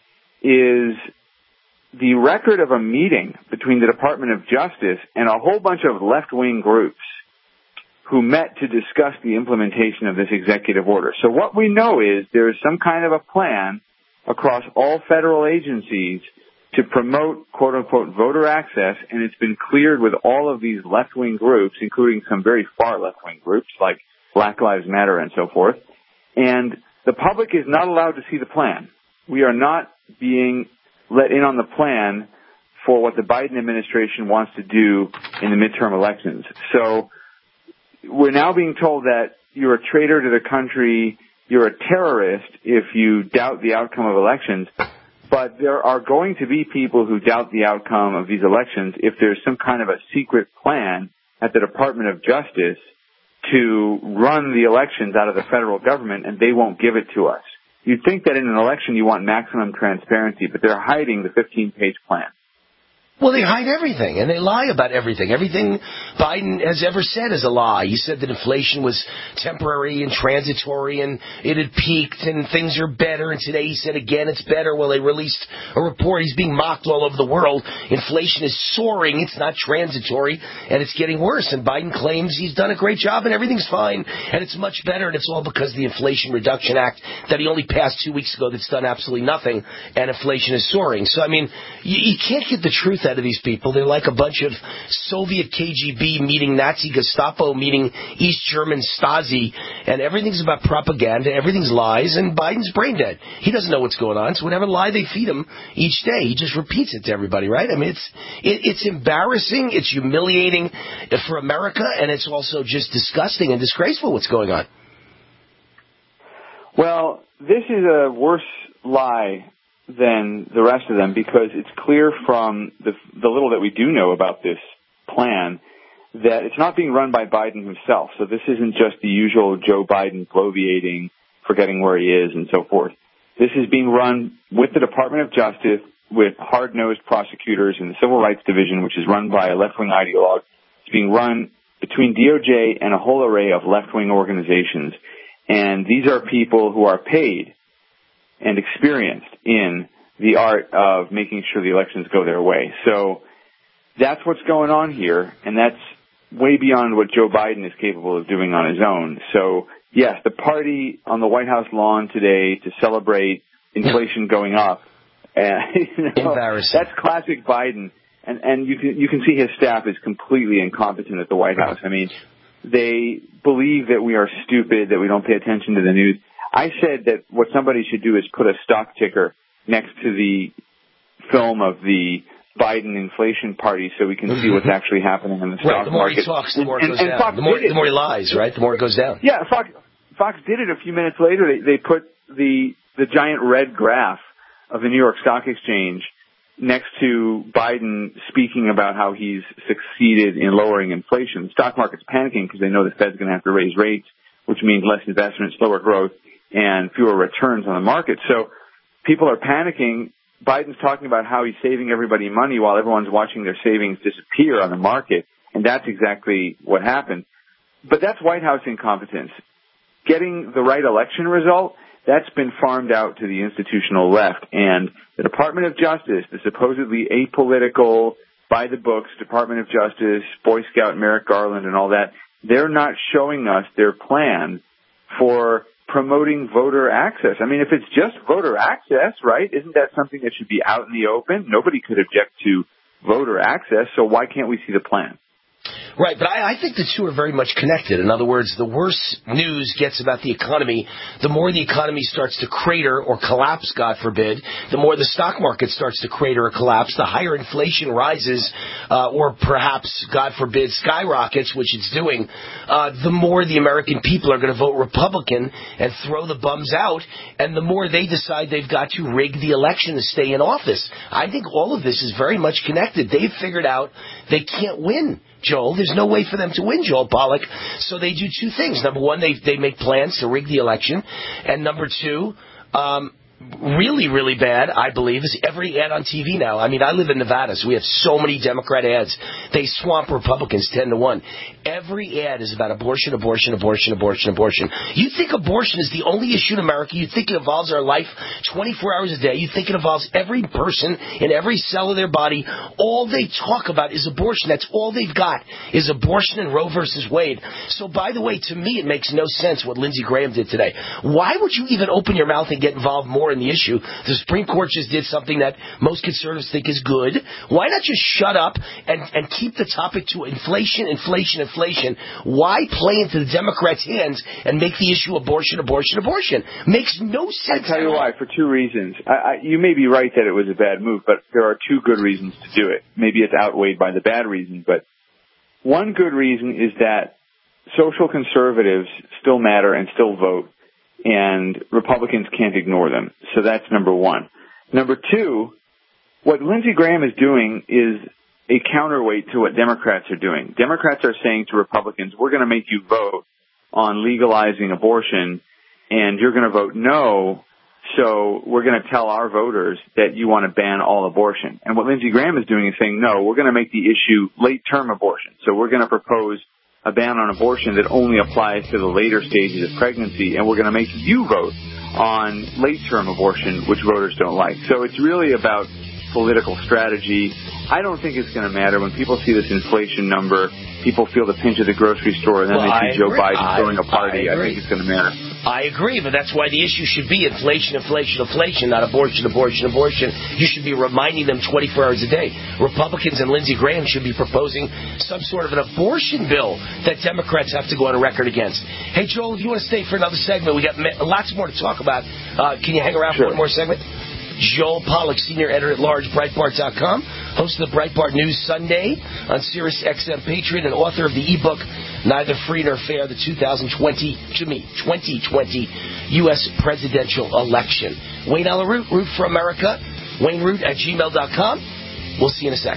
is the record of a meeting between the Department of Justice and a whole bunch of left-wing groups who met to discuss the implementation of this executive order. So what we know is there is some kind of a plan across all federal agencies to promote, quote-unquote, voter access, and it's been cleared with all of these left-wing groups, including some very far left-wing groups like Black Lives Matter and so forth. And the public is not allowed to see the plan. We are not being let in on the plan for what the Biden administration wants to do in the midterm elections. So we're now being told that you're a traitor to the country, you're a terrorist if you doubt the outcome of elections. But there are going to be people who doubt the outcome of these elections if there's some kind of a secret plan at the Department of Justice to run the elections out of the federal government, and they won't give it to us. You'd think that in an election you want maximum transparency, but they're hiding the fifteen-page plan. Well, they hide everything, and they lie about everything. Everything Biden has ever said is a lie. He said that inflation was temporary and transitory, and it had peaked, and things are better. And today he said again it's better. Well, they released a report. He's being mocked all over the world. Inflation is soaring. It's not transitory, and it's getting worse. And Biden claims he's done a great job, and everything's fine, and it's much better, and it's all because of the Inflation Reduction Act that he only passed two weeks ago that's done absolutely nothing, and inflation is soaring. So, I mean, you, you can't get the truth out of these people. They're like a bunch of Soviet K G B meeting Nazi Gestapo meeting East German Stasi, and everything's about propaganda, everything's lies, and Biden's brain dead. He doesn't know what's going on, so whatever lie they feed him each day, he just repeats it to everybody, right? I mean, it's it, it's embarrassing, it's humiliating for America, and it's also just disgusting and disgraceful what's going on. Well, this is a worse lie than the rest of them, because it's clear from the, the little that we do know about this plan that it's not being run by Biden himself. So this isn't just the usual Joe Biden bloviating, forgetting where he is, and so forth. This is being run with the Department of Justice, with hard-nosed prosecutors in the Civil Rights Division, which is run by a left-wing ideologue. It's being run between D O J and a whole array of left-wing organizations. And these are people who are paid and experienced in the art of making sure the elections go their way. So that's what's going on here, and that's way beyond what Joe Biden is capable of doing on his own. So, yes, the party on the White House lawn today to celebrate inflation going up, uh, you know, embarrassing. That's classic Biden, and, and you can, you can see his staff is completely incompetent at the White House. I mean, they believe that we are stupid, that we don't pay attention to the news. I said that what somebody should do is put a stock ticker next to the film of the Biden inflation party so we can see what's actually happening in the stock right, the more market. he talks, the more it and, goes and, down. And Fox the, more, did it. the more he lies, right? The more it goes down. Yeah, Fox, Fox did it a few minutes later. They, they put the the giant red graph of the New York Stock Exchange next to Biden speaking about how he's succeeded in lowering inflation. The stock market's panicking because they know the Fed's going to have to raise rates, which means less investment, slower growth, and fewer returns on the market. So people are panicking. Biden's talking about how he's saving everybody money while everyone's watching their savings disappear on the market, and that's exactly what happened. But that's White House incompetence. Getting the right election result, that's been farmed out to the institutional left, and the Department of Justice, the supposedly apolitical, by-the-books Department of Justice, Boy Scout Merrick Garland and all that, they're not showing us their plan for promoting voter access. I mean, if it's just voter access, right, isn't that something that should be out in the open? Nobody could object to voter access, so why can't we see the plan? Right, but I, I think the two are very much connected. In other words, the worse news gets about the economy, the more the economy starts to crater or collapse, God forbid, the more the stock market starts to crater or collapse, the higher inflation rises, uh, or perhaps, God forbid, skyrockets, which it's doing, uh, the more the American people are going to vote Republican and throw the bums out, and the more they decide they've got to rig the election to stay in office. I think all of this is very much connected. They've figured out they can't win, Joel. There's no way for them to win, Joel Pollack. So they do two things. Number one, they they make plans to rig the election. And number two, um, really, really bad, I believe, is every ad on T V now. I mean, I live in Nevada, so we have so many Democrat ads. They swamp Republicans ten to one. Every ad is about abortion, abortion, abortion, abortion, abortion. You think abortion is the only issue in America? You think it involves our life twenty-four hours a day? You think it involves every person in every cell of their body? All they talk about is abortion. That's all they've got is abortion and Roe versus Wade. So, by the way, to me, it makes no sense what Lindsey Graham did today. Why would you even open your mouth and get involved more in the issue. The Supreme Court just did something that most conservatives think is good. Why not just shut up and, and keep the topic to inflation, inflation, inflation? Why play into the Democrats' hands and make the issue abortion, abortion, abortion? Makes no sense. I'll tell you why, for two reasons. I, I, you may be right that it was a bad move, but there are two good reasons to do it. Maybe it's outweighed by the bad reason, but one good reason is that social conservatives still matter and still vote, and Republicans can't ignore them. So that's number one. Number two, what Lindsey Graham is doing is a counterweight to what Democrats are doing. Democrats are saying to Republicans, we're going to make you vote on legalizing abortion, and you're going to vote no, so we're going to tell our voters that you want to ban all abortion. And what Lindsey Graham is doing is saying, no, we're going to make the issue late-term abortion. So we're going to propose a ban on abortion that only applies to the later stages of pregnancy, and we're going to make you vote on late-term abortion, which voters don't like. So it's really about political strategy. I don't think it's going to matter. When people see this inflation number, people feel the pinch of the grocery store, and then well, they see I Joe agree. Biden I, throwing a party. I, I think it's going to matter. I agree, but that's why the issue should be inflation, inflation, inflation, not abortion, abortion, abortion. You should be reminding them twenty-four hours a day. Republicans and Lindsey Graham should be proposing some sort of an abortion bill that Democrats have to go on a record against. Hey, Joel, if you want to stay for another segment, we got lots more to talk about. Uh, can you hang around sure. for one more segment? Joel Pollack, Senior Editor-at-Large, Breitbart dot com, host of the Breitbart News Sunday on Sirius X M Patriot, and author of the ebook Neither Free Nor Fair, the two thousand twenty, to me, twenty twenty U S presidential election. Wayne Allyn Root, Root for America, Wayne Root at gmail dot com. We'll see you in a sec.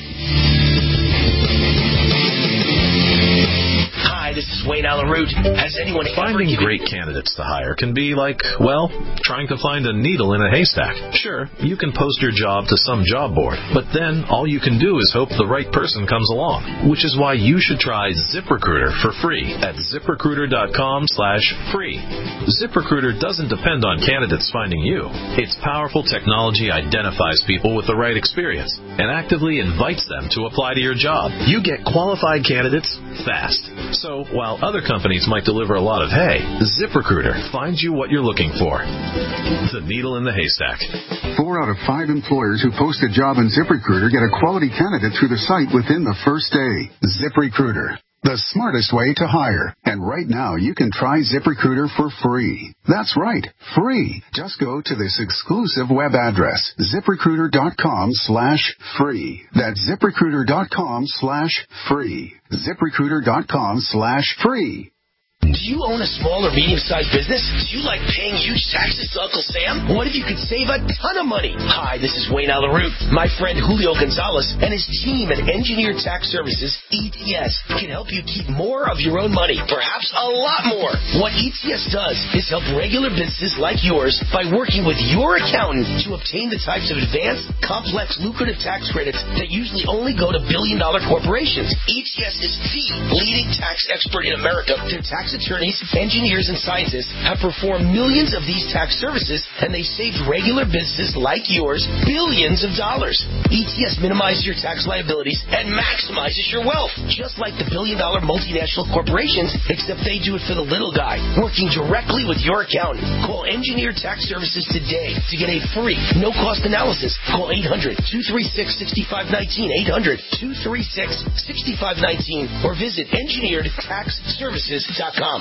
Hi, this is Wayne Allyn Root. Has anyone Finding ever great candidates to hire can be like, well, trying to find a needle in a haystack. Sure, you can post your job to some job board, but then all you can do is hope the right person comes along, which is why you should try ZipRecruiter for free at ZipRecruiter dot com slash free. ZipRecruiter doesn't depend on candidates finding you. Its powerful technology identifies people with the right experience and actively invites them to apply to your job. You get qualified candidates fast. So while other companies might deliver a lot of hay, ZipRecruiter finds you what you're looking for. The needle in the haystack. Four out of five employers who post a job in ZipRecruiter get a quality candidate through the site within the first day. ZipRecruiter, the smartest way to hire. And right now, you can try ZipRecruiter for free. That's right, free. Just go to this exclusive web address, ZipRecruiter dot com slash free. That's ZipRecruiter dot com slash free. ZipRecruiter dot com slash free. Do you own a small or medium-sized business? Do you like paying huge taxes to Uncle Sam? What if you could save a ton of money? Hi, this is Wayne Allyn Root. My friend Julio Gonzalez and his team at Engineered Tax Services, E T S, can help you keep more of your own money, perhaps a lot more. What E T S does is help regular businesses like yours by working with your accountant to obtain the types of advanced, complex, lucrative tax credits that usually only go to billion-dollar corporations. E T S is the leading tax expert in America. Their tax attorneys, engineers, and scientists have performed millions of these tax services, and they saved regular businesses like yours billions of dollars. E T S minimizes your tax liabilities and maximizes your wealth, just like the billion-dollar multinational corporations, except they do it for the little guy, working directly with your accountant. Call Engineered Tax Services today to get a free, no-cost analysis. Call eight hundred, two three six, six five one nine, eight hundred, two three six, six five one nine, or visit engineered tax services dot com.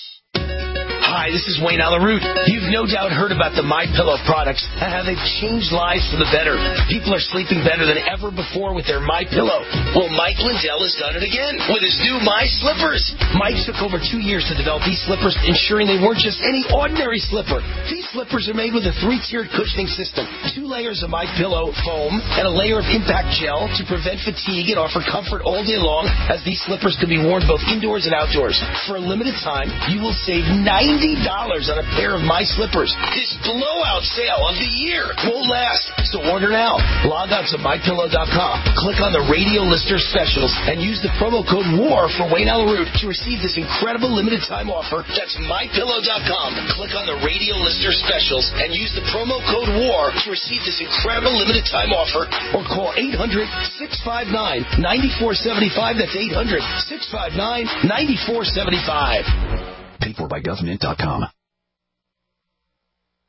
Hi, this is Wayne Allyn Root. You've no doubt heard about the MyPillow products and how they've changed lives for the better. People are sleeping better than ever before with their MyPillow. Well, Mike Lindell has done it again with his new My Slippers. Mike took over two years to develop these slippers, ensuring they weren't just any ordinary slipper. These slippers are made with a three-tiered cushioning system, two layers of MyPillow foam, and a layer of impact gel to prevent fatigue and offer comfort all day long, as these slippers can be worn both indoors and outdoors. For a limited time, you will save ninety dollars on a pair of My Slippers. This blowout sale of the year won't last, so order now. Log on to my pillow dot com, click on the radio lister specials, and use the promo code WAR for Wayne Allyn Root to receive this incredible limited time offer. That's my pillow dot com. Click on the radio lister specials and use the promo code WAR to receive this incredible limited time offer, or call eight hundred, six five nine, nine four seven five. That's eight hundred, six five nine, nine four seven five. Paid for by government dot com.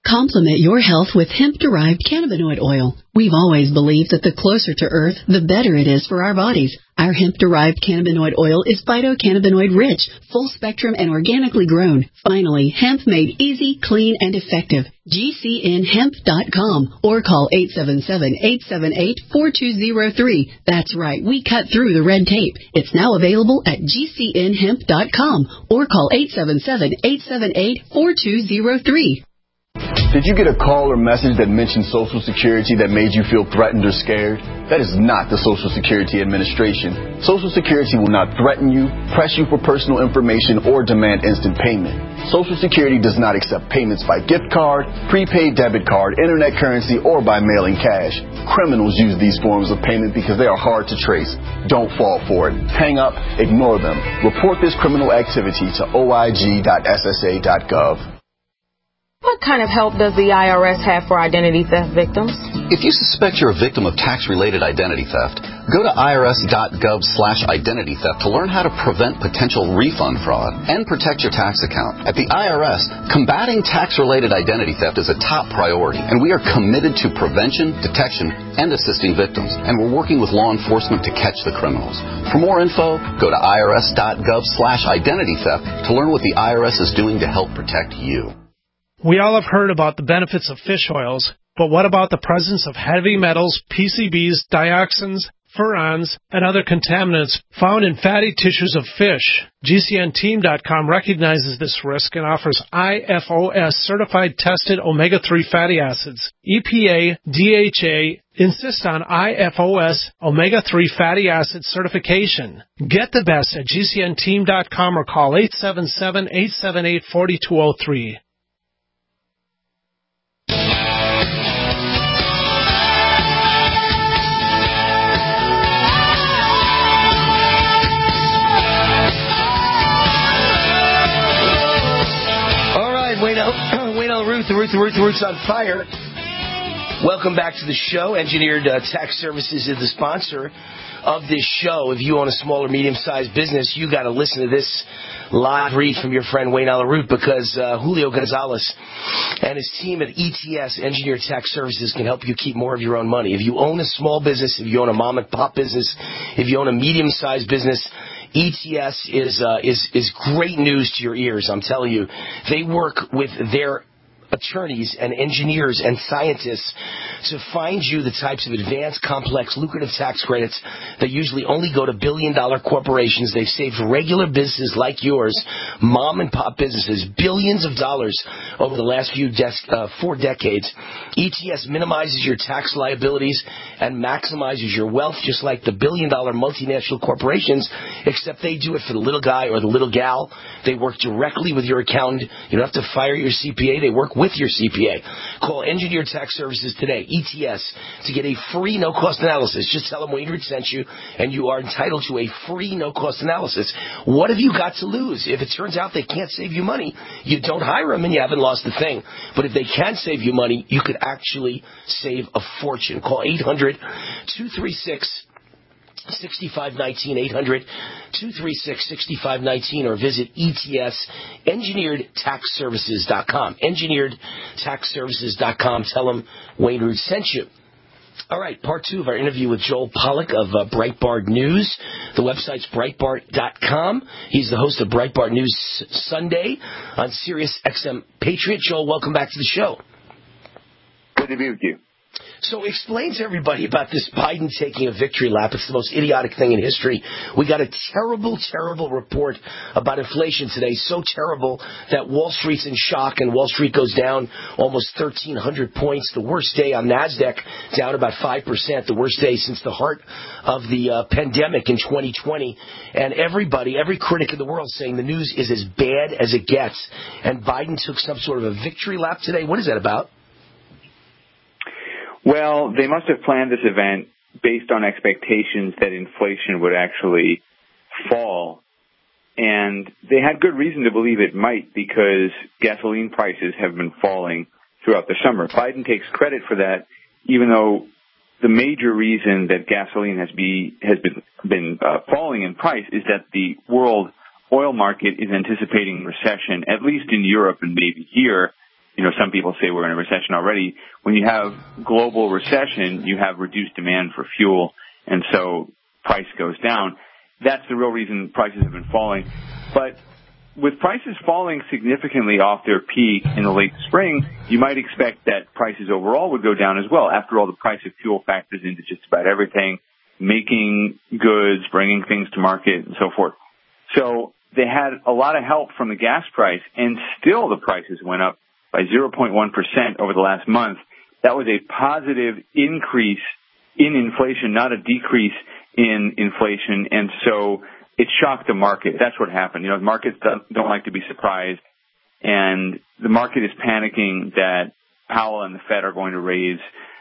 Complement your health with hemp-derived cannabinoid oil. We've always believed that the closer to Earth, the better it is for our bodies. Our hemp-derived cannabinoid oil is phytocannabinoid rich, full spectrum, and organically grown. Finally, hemp made easy, clean, and effective. G C N hemp dot com or call eight seven seven, eight seven eight, four two zero three. That's right, we cut through the red tape. It's now available at G C N hemp dot com or call eight seven seven, eight seven eight, four two zero three. Did you get a call or message that mentioned Social Security that made you feel threatened or scared? That is not the Social Security Administration. Social Security will not threaten you, press you for personal information, or demand instant payment. Social Security does not accept payments by gift card, prepaid debit card, internet currency, or by mailing cash. Criminals use these forms of payment because they are hard to trace. Don't fall for it. Hang up, ignore them. Report this criminal activity to O I G dot S S A dot gov. What kind of help does the I R S have for identity theft victims? If you suspect you're a victim of tax-related identity theft, go to I R S dot gov slash identity theft to learn how to prevent potential refund fraud and protect your tax account. At the I R S, combating tax-related identity theft is a top priority, and we are committed to prevention, detection, and assisting victims. And we're working with law enforcement to catch the criminals. For more info, go to I R S dot gov slash identity theft to learn what the I R S is doing to help protect you. We all have heard about the benefits of fish oils, but what about the presence of heavy metals, P C Bs, dioxins, furans, and other contaminants found in fatty tissues of fish? G C N team dot com recognizes this risk and offers I F O S certified tested omega three fatty acids. E P A, D H A insist on I F O S omega three fatty acid certification. Get the best at G C N team dot com or call eight seven seven, eight seven eight, four two zero three. Wayne L. Wayne L. Ruth, the Ruth, the Ruth, the Ruth's on fire. Welcome back to the show. Engineered uh, Tax Services is the sponsor of this show. If you own a small or medium-sized business, you got to listen to this live read from your friend Wayne L. Ruth, because uh, Julio Gonzalez and his team at E T S, Engineered Tax Services, can help you keep more of your own money. If you own a small business, if you own a mom-and-pop business, if you own a medium-sized business, E T S is uh, is is great news to your ears. I'm telling you, they work with their attorneys and engineers and scientists to find you the types of advanced, complex, lucrative tax credits that usually only go to billion-dollar corporations. They've saved regular businesses like yours, mom-and-pop businesses, billions of dollars over the last few de- uh, four decades. E T S minimizes your tax liabilities and maximizes your wealth, just like the billion-dollar multinational corporations, except they do it for the little guy or the little gal. They work directly with your accountant. You don't have to fire your C P A. They work with your C P A. Call Engineered Tax Services today, E T S, to get a free no-cost analysis. Just tell them Wayne Root sent you, and you are entitled to a free no-cost analysis. What have you got to lose? If it turns out they can't save you money, you don't hire them and you haven't lost a thing. But if they can save you money, you could actually save a fortune. Call eight hundred, two three six, six five one nine, eight hundred, two three six, six five one nine, or visit E T S engineered tax services dot com. engineered tax services dot com. Tell them Wayne Root sent you. All right, part two of our interview with Joel Pollack of uh, Breitbart News. The website's breitbart dot com. He's the host of Breitbart News Sunday on Sirius X M Patriot. Joel, welcome back to the show. Good to be with you. So explain to everybody about this Biden taking a victory lap. It's the most idiotic thing in history. We got a terrible, terrible report about inflation today, so terrible that Wall Street's in shock, and Wall Street goes down almost thirteen hundred points. The worst day on NASDAQ, down about five percent, the worst day since the heart of the uh, pandemic in twenty twenty. And everybody, every critic in the world saying the news is as bad as it gets. And Biden took some sort of a victory lap today. What is that about? Well, they must have planned this event based on expectations that inflation would actually fall. And they had good reason to believe it might, because gasoline prices have been falling throughout the summer. Biden takes credit for that, even though the major reason that gasoline has be has been been uh, falling in price is that the world oil market is anticipating recession, at least in Europe and maybe here. you know, some people say we're in a recession already. When you have global recession, you have reduced demand for fuel, and so price goes down. That's the real reason prices have been falling. But with prices falling significantly off their peak in the late spring, you might expect that prices overall would go down as well. After all, the price of fuel factors into just about everything, making goods, bringing things to market, and so forth. So they had a lot of help from the gas price, and still the prices went up by zero point one percent over the last month. That was a positive increase in inflation, not a decrease in inflation, and so it shocked the market. That's what happened. You know, markets don't, don't like to be surprised, and the market is panicking that Powell and the Fed are going to raise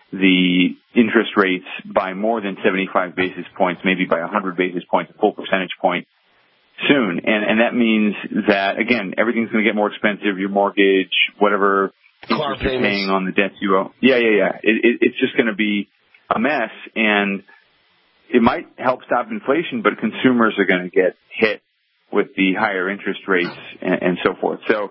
the interest rates by more than seventy-five basis points, maybe by one hundred basis points, a full percentage point soon. And, and that means that, again, everything's going to get more expensive, your mortgage, whatever interest you're paying on the debts you owe. Yeah, yeah, yeah. It, it, it's just going to be a mess, and it might help stop inflation, but consumers are going to get hit with the higher interest rates and, and so forth. So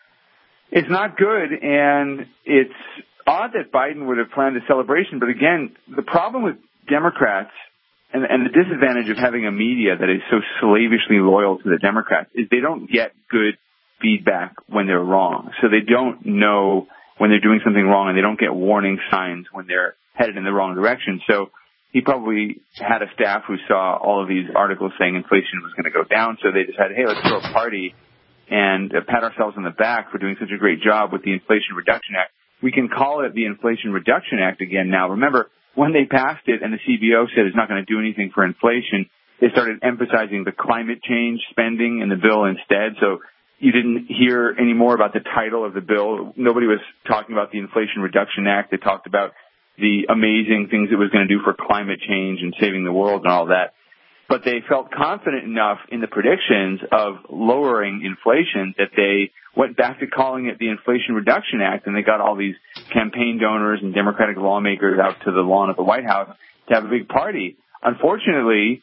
it's not good, and it's odd that Biden would have planned a celebration. But again, the problem with Democrats and, and the disadvantage of having a media that is so slavishly loyal to the Democrats is they don't get good feedback when they're wrong. So they don't know when they're doing something wrong, and they don't get warning signs when they're headed in the wrong direction. So he probably had a staff who saw all of these articles saying inflation was going to go down, so they decided, hey, let's throw a party and uh, pat ourselves on the back for doing such a great job with the Inflation Reduction Act. We can call it the Inflation Reduction Act again now. Remember, when they passed it and the C B O said it's not going to do anything for inflation, they started emphasizing the climate change spending in the bill instead. So you didn't hear any more about the title of the bill. Nobody was talking about the Inflation Reduction Act. They talked about the amazing things it was going to do for climate change and saving the world and all that. But they felt confident enough in the predictions of lowering inflation that they went back to calling it the Inflation Reduction Act, and they got all these campaign donors and Democratic lawmakers out to the lawn of the White House to have a big party. Unfortunately,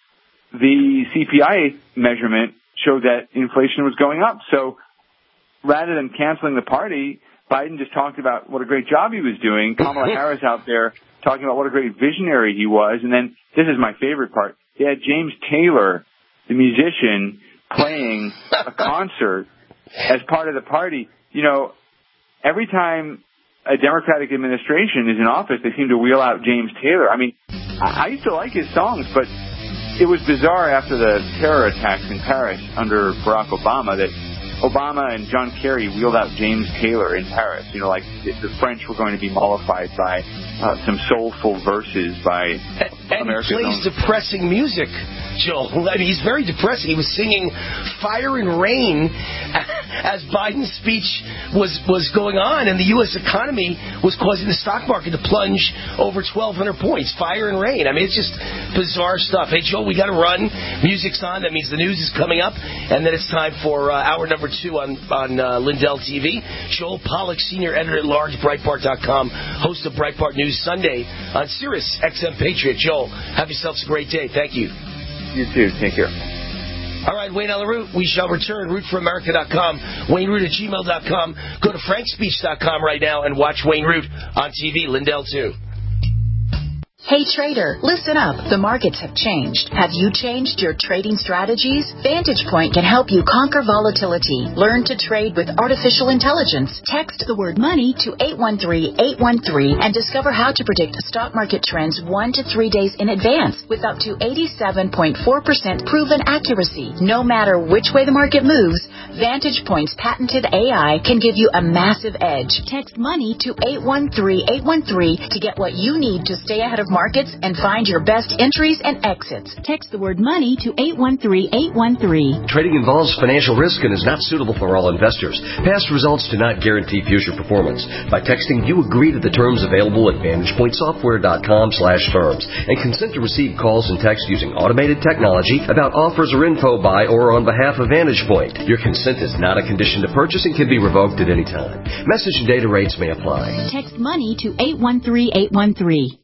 the C P I measurement showed that inflation was going up. So rather than canceling the party, Biden just talked about what a great job he was doing. Kamala Harris out there talking about what a great visionary he was. And then this is my favorite part. They had James Taylor, the musician, playing a concert as part of the party. You know, every time a Democratic administration is in office, they seem to wheel out James Taylor. I mean, I used to like his songs, but it was bizarre after the terror attacks in Paris under Barack Obama that Obama and John Kerry wheeled out James Taylor in Paris. You know, like the French were going to be mollified by uh, some soulful verses by and America's he plays own. depressing music, Joel. I mean, he's very depressing. He was singing Fire and Rain as Biden's speech was, was going on, and the U S economy was causing the stock market to plunge over twelve hundred points. Fire and Rain. I mean, it's just bizarre stuff. Hey, Joel, we got to run. Music's on. That means the news is coming up, and then it's time for uh, hour number two on, on uh, Lindell T V. Joel Pollack, Senior Editor-at-Large, Breitbart dot com, host of Breitbart News Sunday on Sirius X M Patriot. Joel, have yourselves a great day. Thank you. You too. Take care. All right, Wayne on the Root. We shall return. root for america dot com, Wayne Root at gmail dot com. Go to frank speech dot com right now and watch Wayne Root on T V. Lindell, too. Hey trader, listen up. The markets have changed. Have you changed your trading strategies? Vantage Point can help you conquer volatility. Learn to trade with artificial intelligence. Text the word money to eight one three, eight one three and discover how to predict stock market trends one to three days in advance with up to eighty-seven point four percent proven accuracy. No matter which way the market moves, Vantage Point's patented A I can give you a massive edge. Text money to eight one three, eight one three to get what you need to stay ahead of markets and find your best entries and exits. Text the word money to eight one three, eight one three. Trading involves financial risk and is not suitable for all investors. Past results do not guarantee future performance. By texting, you agree to the terms available at vantage point software dot com slash firms and consent to receive calls and texts using automated technology about offers or info by or on behalf of Vantage Point. Your consent is not a condition to purchase and can be revoked at any time. Message and data rates may apply. Text money to eight one three, eight one three.